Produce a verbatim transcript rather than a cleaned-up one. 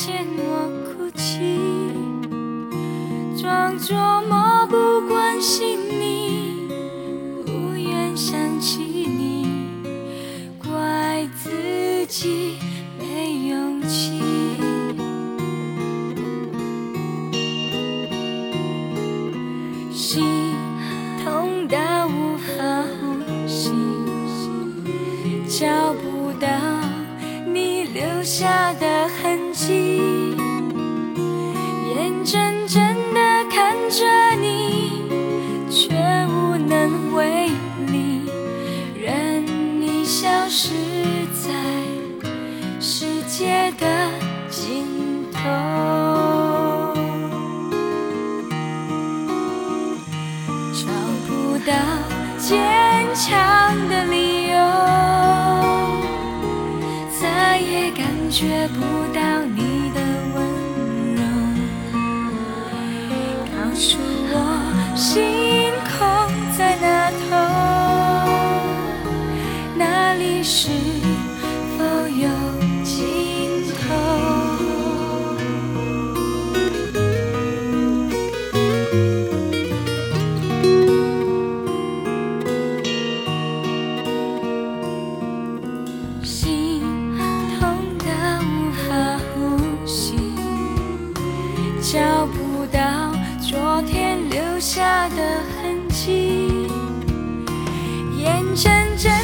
见我哭泣，装作漠不关心你，不愿想起你，怪自己没勇气。心痛到无法呼吸，找不到你留下的痕迹，眼睁睁地看着你，却无能为力，任你消失在世界的尽头。找不到坚强的理由，再也感觉不到你的温柔，告诉我星空在那头，那里是否有尽头？心痛得无法呼吸，找不到昨天留下的痕迹，眼睁睁